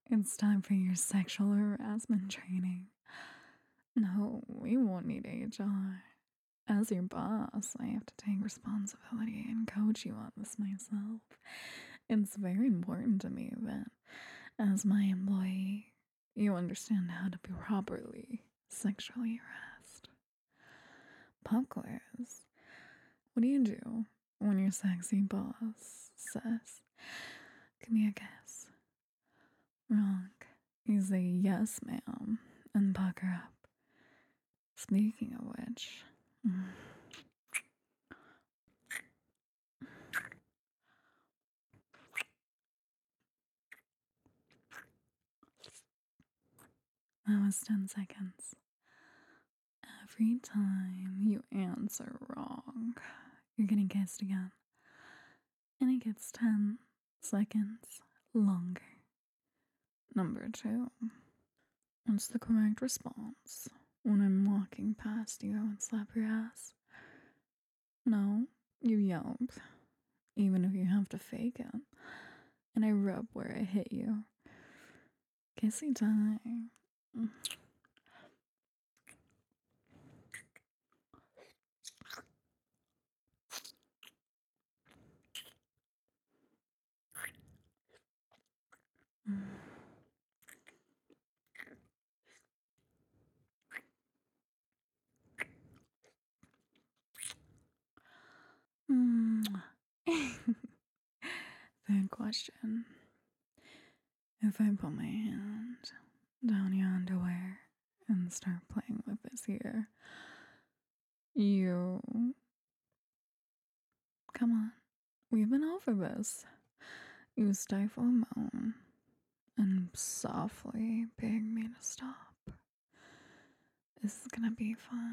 It's time for your sexual harassment training. No, we won't need HR. As your boss, I have to take responsibility and coach you on this myself. It's very important to me that, as my employee, you understand how to be properly sexually harassed. Pop quiz. What do you do when your sexy boss says, "Give me a kiss"? Wrong. You say, "Yes, ma'am," and pucker up. Speaking of which, that was 10 seconds. Every time you answer wrong, you're getting kissed again. And it gets 10 seconds longer. Number 2. What's the correct response when I'm walking past you and slap your ass? No, you yelp, even if you have to fake it. And I rub where I hit you. Kissy time. Third question. If I put my hand down your underwear and start playing with this here, you... Come on, we've been over this. You stifle a moan and softly beg me to stop. This is gonna be fun.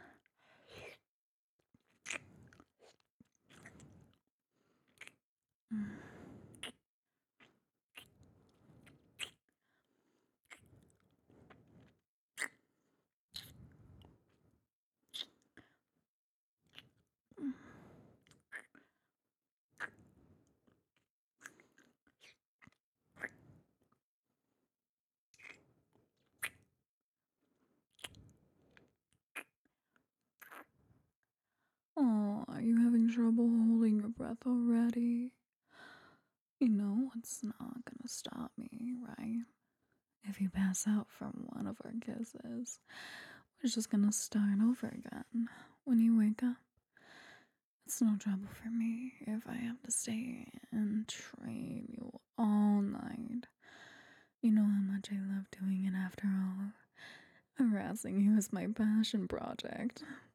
Oh, are you having trouble holding your breath already? You know it's not gonna stop me, right? If you pass out from one of our kisses, we're just gonna start over again when you wake up. It's no trouble for me if I have to stay and train you all night. You know how much I love doing it after all. Harassing you is my passion project.